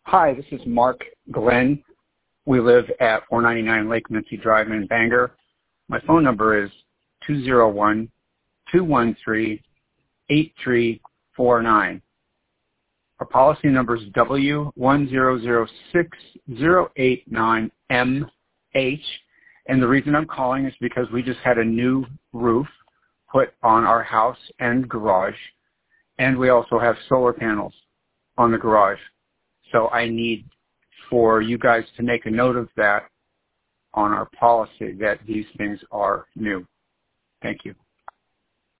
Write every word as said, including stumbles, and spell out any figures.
Hi, this is Mark Glenn. We live at four ninety-nine Lake Mincy Drive in Bangor. My phone number is two zero one, two one three, eight three four nine. Our policy number is W one zero zero six zero eight nine M H, and the reason I'm calling is because we just had a new roof put on our house and garage, and we also have solar panels on the garage. So I need for you guys to make a note of that on our policy, that these things are new. Thank you.